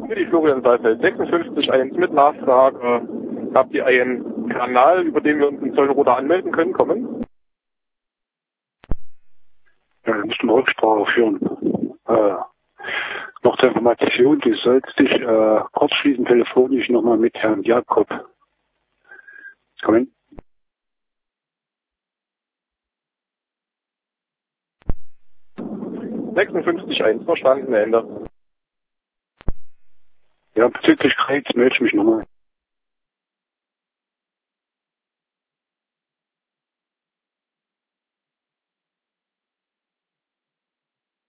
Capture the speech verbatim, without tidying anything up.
Für die Florian Saalfeld sechsundfünfzig eins mit Nachfrage. Habt ihr einen Kanal, über den wir uns in Zollenroda anmelden können, kommen? Ja, wir müssen Rücksprache führen. Äh, noch zur Information, du sollst dich äh, kurz schließen telefonisch nochmal mit Herrn Jakob. Kommen? sechsundfünfzig eins, verstanden, Ende. Ja, bezüglich Kreiz melde ich mich nochmal.